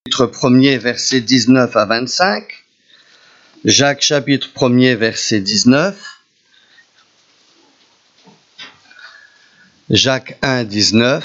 chapitre 1er, versets 19 à 25. Jacques, chapitre 1er, verset 19. Jacques 1, 19.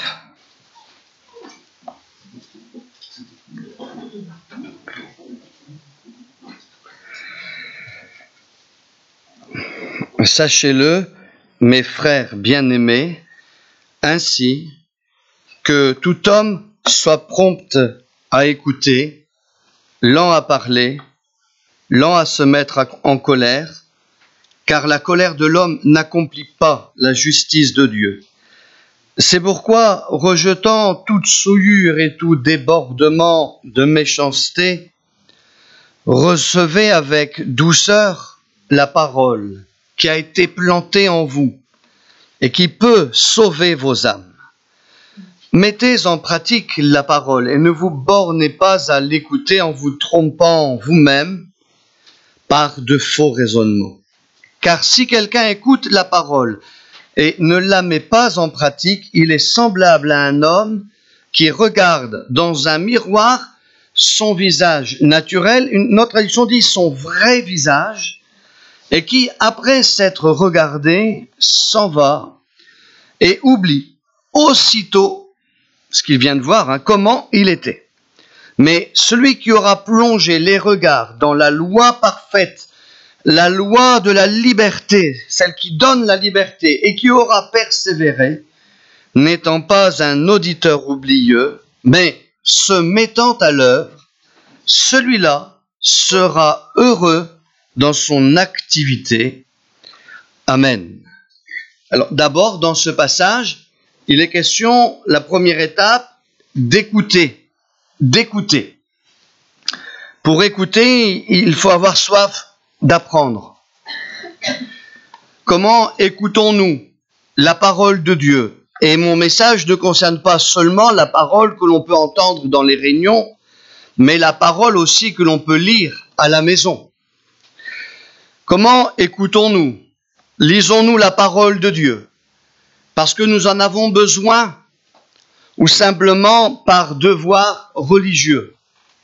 Sachez-le, mes frères bien-aimés, ainsi que tout homme soit prompt à écouter, lent à parler, lent à se mettre en colère, car la colère de l'homme n'accomplit pas la justice de Dieu. C'est pourquoi, rejetant toute souillure et tout débordement de méchanceté, recevez avec douceur la parole qui a été plantée en vous et qui peut sauver vos âmes. Mettez en pratique la parole et ne vous bornez pas à l'écouter en vous trompant vous-même par de faux raisonnements. Car si quelqu'un écoute la parole et ne la met pas en pratique, il est semblable à un homme qui regarde dans un miroir son visage naturel, une autre traduction dit son vrai visage, et qui, après s'être regardé, s'en va et oublie aussitôt ce qu'il vient de voir, comment il était. Mais celui qui aura plongé les regards dans la loi parfaite, la loi de la liberté, celle qui donne la liberté, et qui aura persévéré, n'étant pas un auditeur oublieux, mais se mettant à l'œuvre, celui-là sera heureux dans son activité. Amen. Alors d'abord, dans ce passage, il est question, la première étape, d'écouter. D'écouter. Pour écouter, il faut avoir soif d'apprendre. Comment écoutons-nous la parole de Dieu? Et mon message ne concerne pas seulement la parole que l'on peut entendre dans les réunions, mais la parole aussi que l'on peut lire à la maison. Comment écoutons-nous? Lisons-nous la parole de Dieu parce que nous en avons besoin ou simplement par devoir religieux?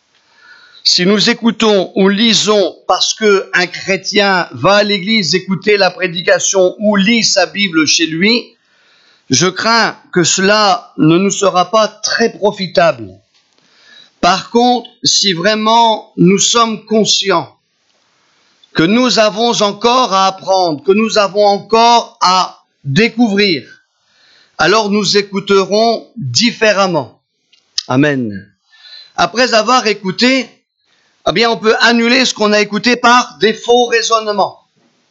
Si nous écoutons ou lisons parce qu'un chrétien va à l'église écouter la prédication ou lit sa Bible chez lui, je crains que cela ne nous sera pas très profitable. Par contre, si vraiment nous sommes conscients que nous avons encore à apprendre, que nous avons encore à découvrir, alors nous écouterons différemment. Amen. Après avoir écouté, eh bien, on peut annuler ce qu'on a écouté par des faux raisonnements.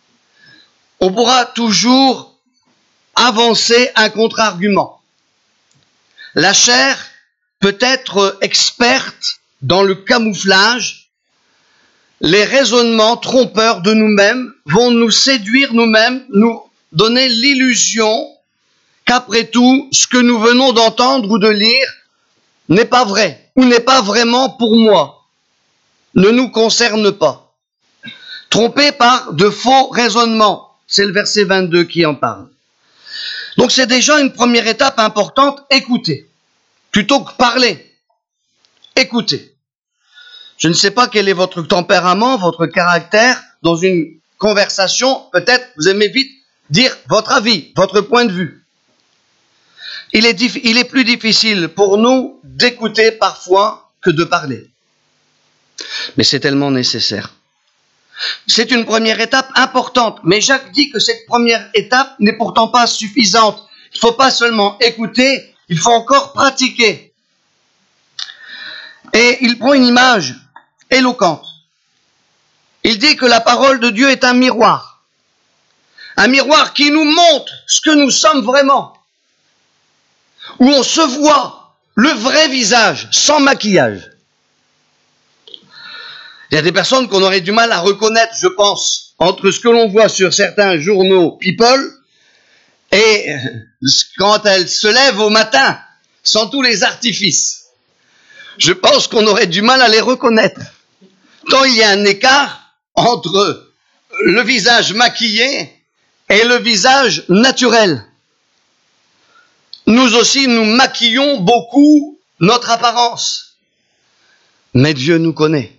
On pourra toujours avancer un contre-argument. La chair peut être experte dans le camouflage. Les raisonnements trompeurs de nous-mêmes vont nous séduire nous-mêmes, nous donner l'illusion qu'après tout, ce que nous venons d'entendre ou de lire n'est pas vrai ou n'est pas vraiment pour moi, ne nous concerne pas. Trompés par de faux raisonnements, c'est le verset 22 qui en parle. Donc c'est déjà une première étape importante, écouter, plutôt que parler. Écoutez. Je ne sais pas quel est votre tempérament, votre caractère. Dans une conversation, peut-être vous aimez vite dire votre avis, votre point de vue. Il est plus difficile pour nous d'écouter parfois que de parler. Mais c'est tellement nécessaire. C'est une première étape importante, mais Jacques dit que cette première étape n'est pourtant pas suffisante. Il ne faut pas seulement écouter, il faut encore pratiquer. Et il prend une image éloquente. Il dit que la parole de Dieu est un miroir qui nous montre ce que nous sommes vraiment, où on se voit le vrai visage, sans maquillage. Il y a des personnes qu'on aurait du mal à reconnaître, je pense, entre ce que l'on voit sur certains journaux People et quand elles se lèvent au matin, sans tous les artifices. Je pense qu'on aurait du mal à les reconnaître. Tant il y a un écart entre le visage maquillé et le visage naturel. Nous aussi, nous maquillons beaucoup notre apparence. mais Dieu nous connaît.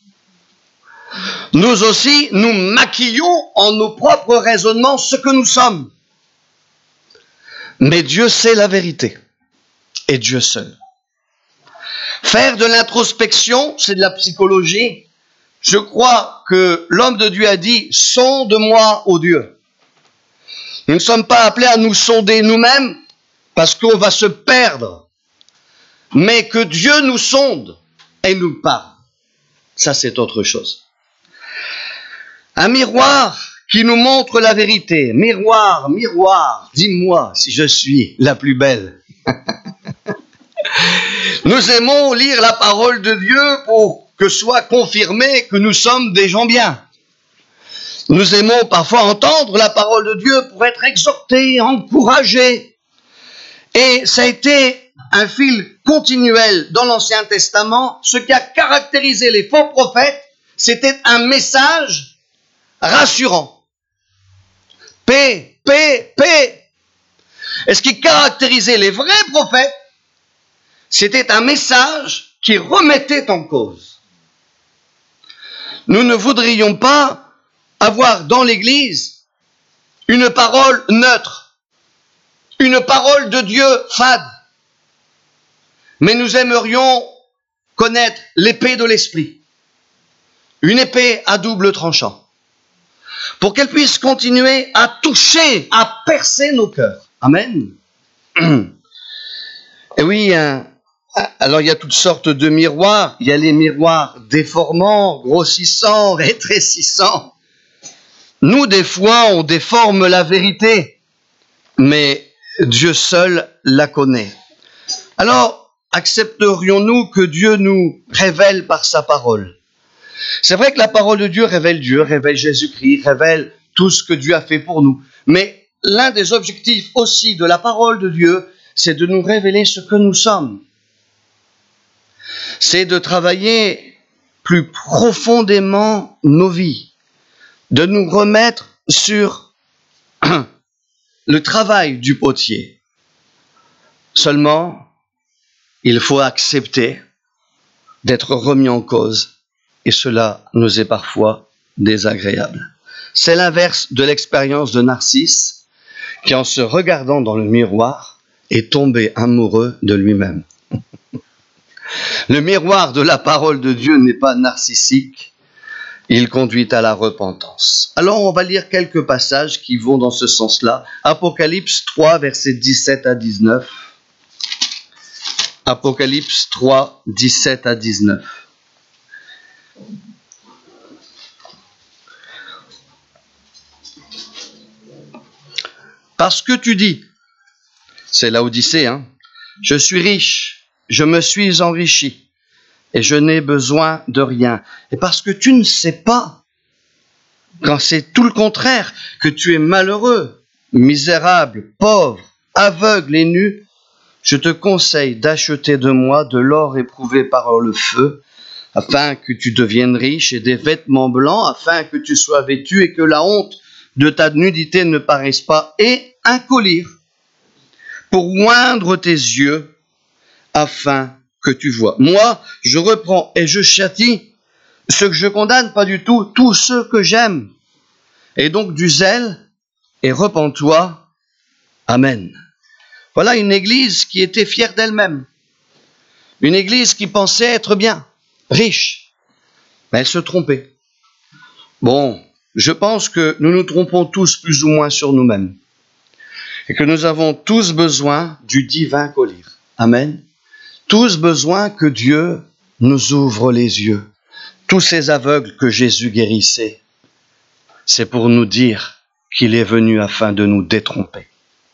Nous aussi, nous maquillons en nos propres raisonnements ce que nous sommes. Mais Dieu sait la vérité, et Dieu seul. Faire de l'introspection, c'est de la psychologie. Je crois que l'homme de Dieu a dit « Sonde-moi, ô Dieu ». Nous ne sommes pas appelés à nous sonder nous-mêmes parce qu'on va se perdre, mais que Dieu nous sonde et nous parle. Ça, c'est autre chose. Un miroir qui nous montre la vérité. Miroir, miroir, dis-moi si je suis la plus belle. Nous aimons lire la parole de Dieu pour que soit confirmé que nous sommes des gens bien. Nous aimons parfois entendre la parole de Dieu pour être exhortés, encouragés. Et ça a été un fil continuel dans l'Ancien Testament. Ce qui a caractérisé les faux prophètes, c'était un message rassurant. Paix, paix, paix. Et ce qui caractérisait les vrais prophètes, c'était un message qui remettait en cause. Nous ne voudrions pas avoir dans l'Église une parole neutre, une parole de Dieu fade. Mais nous aimerions connaître l'épée de l'esprit, une épée à double tranchant, pour qu'elle puisse continuer à toucher, à percer nos cœurs. Amen. Et oui, alors il y a toutes sortes de miroirs. Il y a les miroirs déformants, grossissants, rétrécissants. Nous, des fois, on déforme la vérité, mais Dieu seul la connaît. Alors, accepterions-nous que Dieu nous révèle par sa parole? C'est vrai que la parole de Dieu, révèle Jésus-Christ, révèle tout ce que Dieu a fait pour nous. Mais l'un des objectifs aussi de la parole de Dieu, c'est de nous révéler ce que nous sommes. C'est de travailler plus profondément nos vies, de nous remettre sur le travail du potier. Seulement, il faut accepter d'être remis en cause, et cela nous est parfois désagréable. C'est l'inverse de l'expérience de Narcisse, qui en se regardant dans le miroir, est tombé amoureux de lui-même. Le miroir de la parole de Dieu n'est pas narcissique, il conduit à la repentance. Alors on va lire quelques passages qui vont dans ce sens-là. Apocalypse 3, versets 17 à 19. Apocalypse 3, 17 à 19. Parce que tu dis, c'est Laodicée, je suis riche, je me suis enrichi, et je n'ai besoin de rien. Et parce que tu ne sais pas, quand c'est tout le contraire, que tu es malheureux, misérable, pauvre, aveugle et nu, je te conseille d'acheter de moi de l'or éprouvé par le feu, afin que tu deviennes riche, et des vêtements blancs, afin que tu sois vêtu et que la honte de ta nudité ne paraisse pas, et un collier pour oindre tes yeux, afin que tu vois. Moi, je reprends et je châtie ceux que je condamne pas du tout, tous ceux que j'aime. Et donc du zèle, et repens-toi. Amen. Voilà une église qui était fière d'elle-même. Une église qui pensait être bien, riche. Mais elle se trompait. Bon, je pense que nous nous trompons tous plus ou moins sur nous-mêmes. Et que nous avons tous besoin du divin collier. Amen. Tous besoin que Dieu nous ouvre les yeux. Tous ces aveugles que Jésus guérissait, c'est pour nous dire qu'il est venu afin de nous détromper.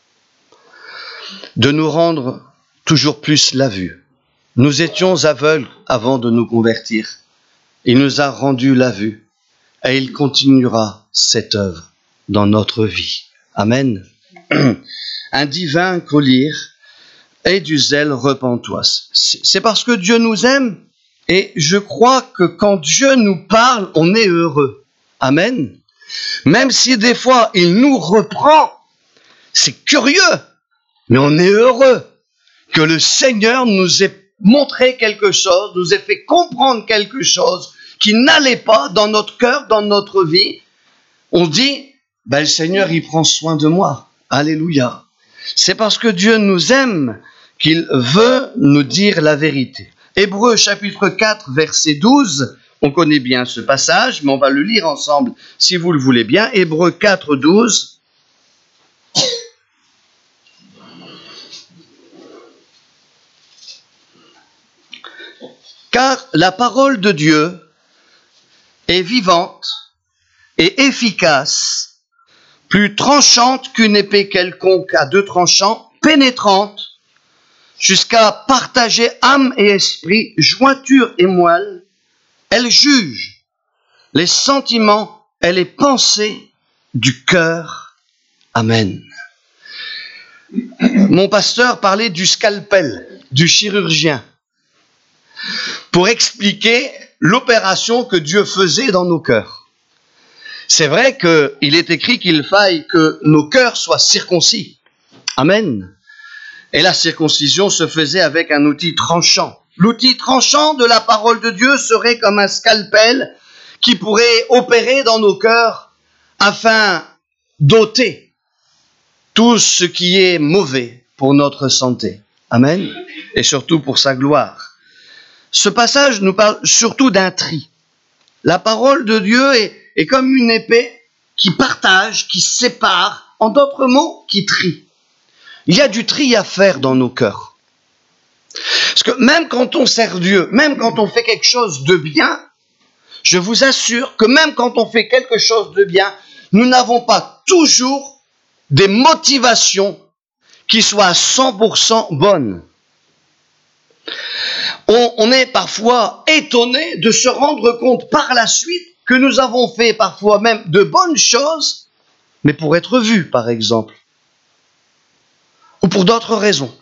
De nous rendre toujours plus la vue. Nous étions aveugles avant de nous convertir. Il nous a rendu la vue. Et il continuera cette œuvre dans notre vie. Amen. Un divin collier et du zèle repens-toi. C'est parce que Dieu nous aime, et je crois que quand Dieu nous parle, on est heureux. Amen. Même si des fois il nous reprend, c'est curieux, mais on est heureux que le Seigneur nous ait montré quelque chose, nous ait fait comprendre quelque chose qui n'allait pas dans notre cœur, dans notre vie, on dit, le Seigneur, il prend soin de moi. Alléluia. C'est parce que Dieu nous aime qu'il veut nous dire la vérité. Hébreux chapitre 4, verset 12, on connaît bien ce passage, mais on va le lire ensemble si vous le voulez bien. Hébreux 4, 12. Car la parole de Dieu est vivante et efficace, plus tranchante qu'une épée quelconque à deux tranchants, pénétrante, jusqu'à partager âme et esprit, jointure et moelle. Elle juge les sentiments et les pensées du cœur. Amen. Mon pasteur parlait du scalpel, du chirurgien, pour expliquer l'opération que Dieu faisait dans nos cœurs. C'est vrai qu'il est écrit qu'il faille que nos cœurs soient circoncis. Amen. Et la circoncision se faisait avec un outil tranchant. L'outil tranchant de la parole de Dieu serait comme un scalpel qui pourrait opérer dans nos cœurs afin d'ôter tout ce qui est mauvais pour notre santé. Amen. Et surtout pour sa gloire. Ce passage nous parle surtout d'un tri. La parole de Dieu est comme une épée qui partage, qui sépare, en d'autres mots, qui trie. Il y a du tri à faire dans nos cœurs. Parce que même quand on sert Dieu, même quand on fait quelque chose de bien, je vous assure que même quand on fait quelque chose de bien, nous n'avons pas toujours des motivations qui soient à 100% bonnes. On est parfois étonné de se rendre compte par la suite que nous avons fait parfois même de bonnes choses, mais pour être vus, par exemple, ou pour d'autres raisons.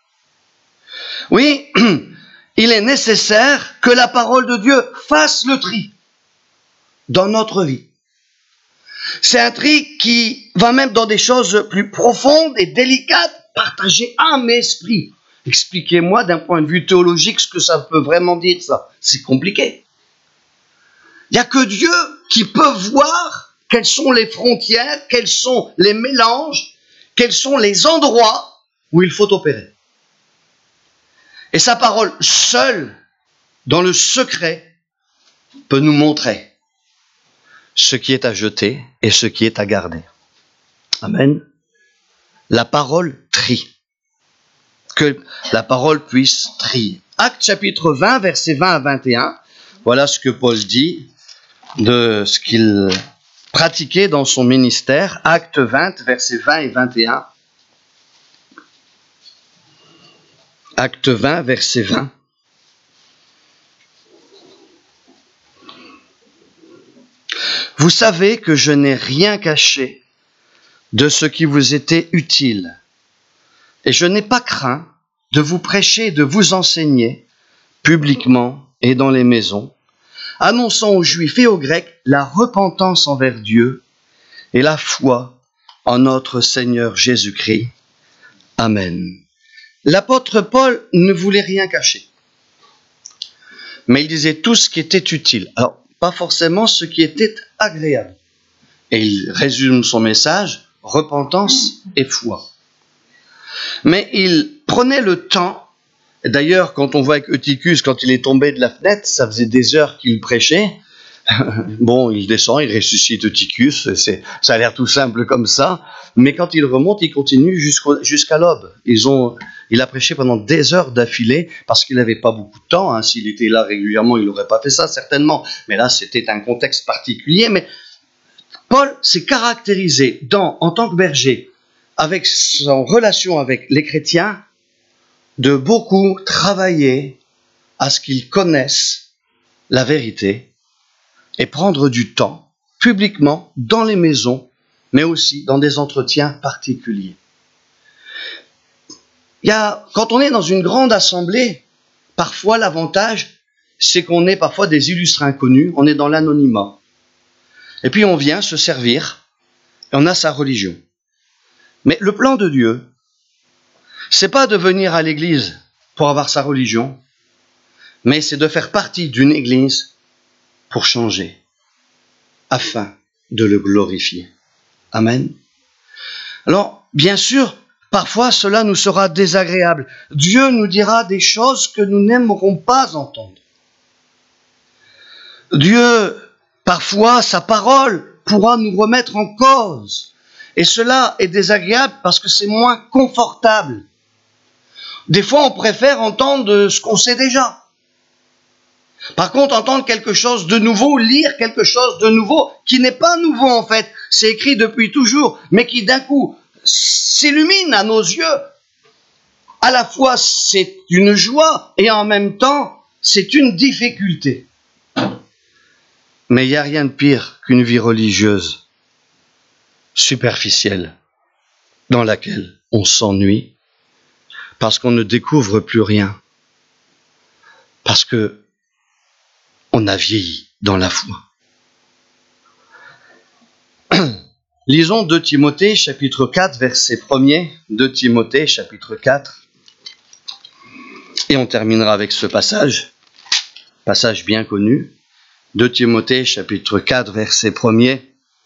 Oui, il est nécessaire que la parole de Dieu fasse le tri dans notre vie. C'est un tri qui va même dans des choses plus profondes et délicates, partager âme et esprit. Expliquez-moi d'un point de vue théologique ce que ça peut vraiment dire, ça. C'est compliqué. Il n'y a que Dieu qui peut voir quelles sont les frontières, quels sont les mélanges, quels sont les endroits où il faut opérer. Et sa parole seule, dans le secret, peut nous montrer ce qui est à jeter et ce qui est à garder. Amen. La parole trie. Que la parole puisse trier. Actes chapitre 20, versets 20 à 21. Voilà ce que Paul dit de ce qu'il pratiquait dans son ministère. Actes 20, versets 20 et 21. Actes 20, verset 20. Vous savez que je n'ai rien caché de ce qui vous était utile, et je n'ai pas craint de vous prêcher, de vous enseigner publiquement et dans les maisons, annonçant aux Juifs et aux Grecs la repentance envers Dieu et la foi en notre Seigneur Jésus-Christ. Amen. L'apôtre Paul ne voulait rien cacher, mais il disait tout ce qui était utile. Alors, pas forcément ce qui était agréable. Et il résume son message, repentance et foi. Mais il prenait le temps, et d'ailleurs quand on voit avec Eutychus, quand il est tombé de la fenêtre, ça faisait des heures qu'il prêchait, bon, il descend, il ressuscite Eutychus, ça a l'air tout simple comme ça, mais quand il remonte, il continue jusqu'à l'aube. Il a prêché pendant des heures d'affilée, parce qu'il n'avait pas beaucoup de temps, hein. S'il était là régulièrement, il n'aurait pas fait ça, certainement, mais là, c'était un contexte particulier, mais Paul s'est caractérisé en tant que berger, avec son relation avec les chrétiens, de beaucoup travailler à ce qu'ils connaissent la vérité et prendre du temps, publiquement, dans les maisons, mais aussi dans des entretiens particuliers. Quand on est dans une grande assemblée, parfois l'avantage, c'est qu'on est parfois des illustres inconnus, on est dans l'anonymat. Et puis on vient se servir, et on a sa religion. Mais le plan de Dieu, c'est pas de venir à l'église pour avoir sa religion, mais c'est de faire partie d'une église pour changer, afin de le glorifier. Amen. Alors, bien sûr, parfois cela nous sera désagréable. Dieu nous dira des choses que nous n'aimerons pas entendre. Dieu, parfois, sa parole pourra nous remettre en cause. Et cela est désagréable parce que c'est moins confortable. Des fois, on préfère entendre ce qu'on sait déjà. Par contre, entendre quelque chose de nouveau, lire quelque chose de nouveau, qui n'est pas nouveau en fait, c'est écrit depuis toujours, mais qui d'un coup s'illumine à nos yeux. À la fois, c'est une joie et en même temps, c'est une difficulté. Mais il n'y a rien de pire qu'une vie religieuse superficielle dans laquelle on s'ennuie parce qu'on ne découvre plus rien, parce que on a vieilli dans la foi. Lisons 2 Timothée, chapitre 4, verset 1er. 2 Timothée, chapitre 4. Et on terminera avec ce passage bien connu. 2 Timothée, chapitre 4, verset 1er.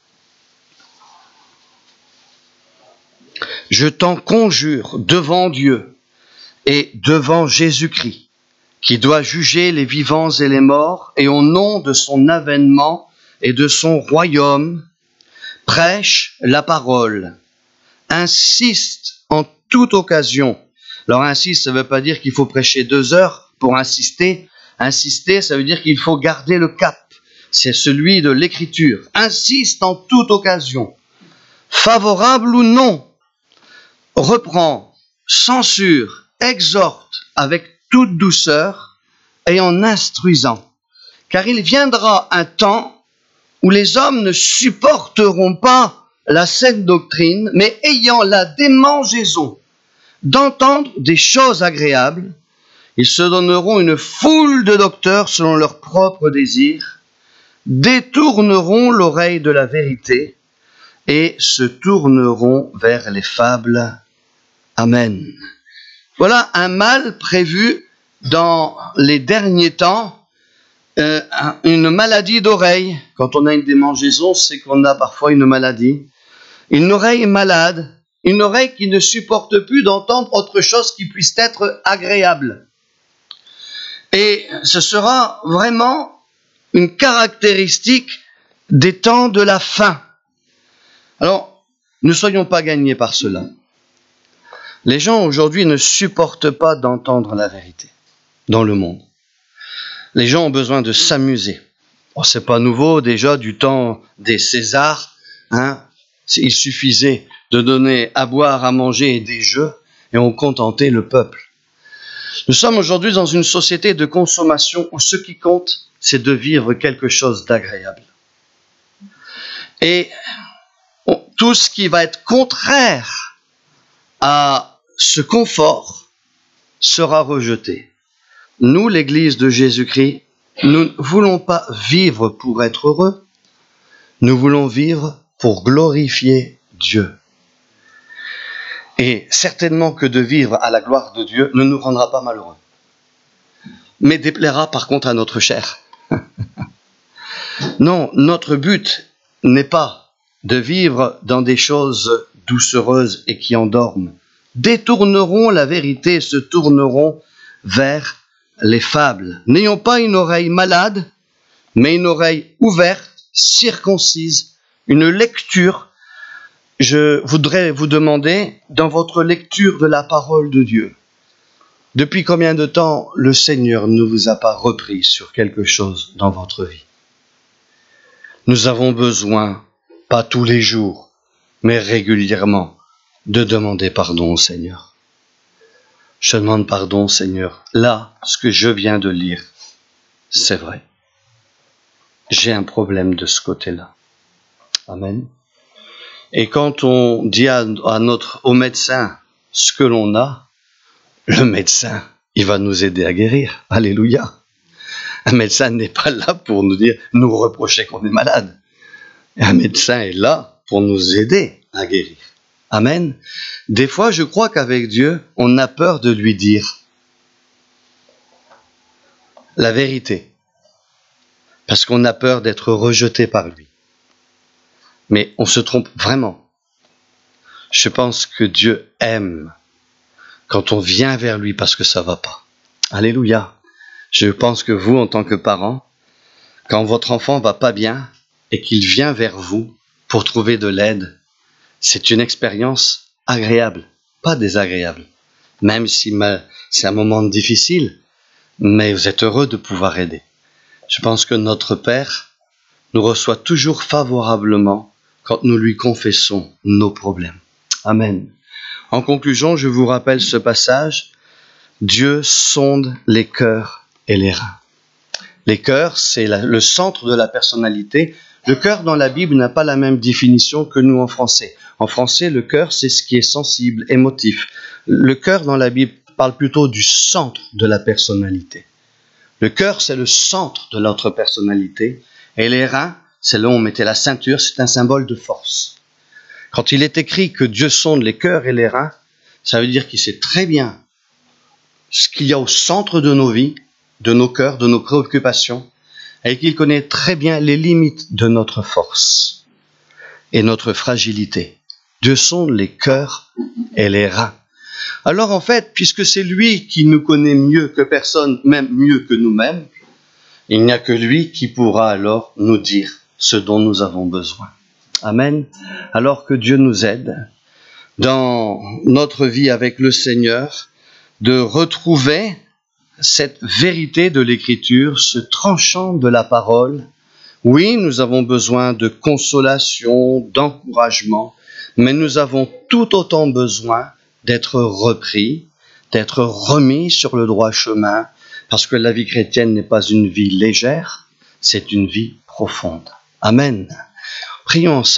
Je t'en conjure devant Dieu et devant Jésus-Christ, qui doit juger les vivants et les morts, et au nom de son avènement et de son royaume, prêche la parole, insiste en toute occasion. Alors insiste, ça ne veut pas dire qu'il faut prêcher 2 heures pour insister. Insister, ça veut dire qu'il faut garder le cap. C'est celui de l'écriture. Insiste en toute occasion, favorable ou non, reprend, censure, exhorte avec toute douceur et en instruisant. Car il viendra un temps où les hommes ne supporteront pas la saine doctrine, mais ayant la démangeaison d'entendre des choses agréables, ils se donneront une foule de docteurs selon leurs propres désirs, détourneront l'oreille de la vérité et se tourneront vers les fables. Amen. Voilà un mal prévu dans les derniers temps, une maladie d'oreille. Quand on a une démangeaison, c'est qu'on a parfois une maladie. Une oreille malade, une oreille qui ne supporte plus d'entendre autre chose qui puisse être agréable. Et ce sera vraiment une caractéristique des temps de la fin. Alors, ne soyons pas gagnés par cela. Les gens aujourd'hui ne supportent pas d'entendre la vérité dans le monde. Les gens ont besoin de s'amuser. Oh, c'est pas nouveau, déjà du temps des Césars, il suffisait de donner à boire, à manger et des jeux, et on contentait le peuple. Nous sommes aujourd'hui dans une société de consommation où ce qui compte, c'est de vivre quelque chose d'agréable. Et tout ce qui va être contraire à ce confort sera rejeté. Nous, l'Église de Jésus-Christ, nous ne voulons pas vivre pour être heureux, nous voulons vivre pour glorifier Dieu. Et certainement que de vivre à la gloire de Dieu ne nous rendra pas malheureux, mais déplaira par contre à notre chair. Non, notre but n'est pas de vivre dans des choses doucereuses et qui endorment. Détourneront la vérité et se tourneront vers les fables. N'ayons pas une oreille malade, mais une oreille ouverte, circoncise, une lecture. Je voudrais vous demander, dans votre lecture de la parole de Dieu, depuis combien de temps le Seigneur ne vous a pas repris sur quelque chose dans votre vie? Nous avons besoin, pas tous les jours, mais régulièrement, de demander pardon au Seigneur. Je demande pardon, Seigneur. Là, ce que je viens de lire, c'est vrai. J'ai un problème de ce côté-là. Amen. Et quand on dit au médecin ce que l'on a, le médecin, il va nous aider à guérir. Alléluia. Un médecin n'est pas là pour nous reprocher qu'on est malade. Un médecin est là pour nous aider à guérir. Amen. Des fois, je crois qu'avec Dieu, on a peur de lui dire. la vérité, parce qu'on a peur d'être rejeté par lui. Mais on se trompe vraiment. Je pense que Dieu aime quand on vient vers lui parce que ça va pas. Alléluia. Je pense que vous, en tant que parents, quand votre enfant va pas bien et qu'il vient vers vous pour trouver de l'aide, c'est une expérience agréable, pas désagréable. Même si c'est un moment difficile, mais vous êtes heureux de pouvoir aider. Je pense que notre Père nous reçoit toujours favorablement quand nous lui confessons nos problèmes. Amen. En conclusion, je vous rappelle ce passage. Dieu sonde les cœurs et les reins. Les cœurs, c'est le centre de la personnalité. Le cœur dans la Bible n'a pas la même définition que nous en français. En français, le cœur, c'est ce qui est sensible, émotif. Le cœur dans la Bible parle plutôt du centre de la personnalité. Le cœur, c'est le centre de notre personnalité. Et les reins, c'est là où on mettait la ceinture, c'est un symbole de force. Quand il est écrit que Dieu sonde les cœurs et les reins, ça veut dire qu'il sait très bien ce qu'il y a au centre de nos vies, de nos cœurs, de nos préoccupations, et qu'il connaît très bien les limites de notre force et notre fragilité. Dieu sonde les cœurs et les reins. Alors en fait, puisque c'est lui qui nous connaît mieux que personne, même mieux que nous-mêmes, il n'y a que lui qui pourra alors nous dire ce dont nous avons besoin. Amen. Alors que Dieu nous aide dans notre vie avec le Seigneur, de retrouver cette vérité de l'Écriture, ce tranchant de la parole. Oui, nous avons besoin de consolation, d'encouragement, mais nous avons tout autant besoin d'être repris, d'être remis sur le droit chemin, parce que la vie chrétienne n'est pas une vie légère, c'est une vie profonde. Amen. Prions ensemble.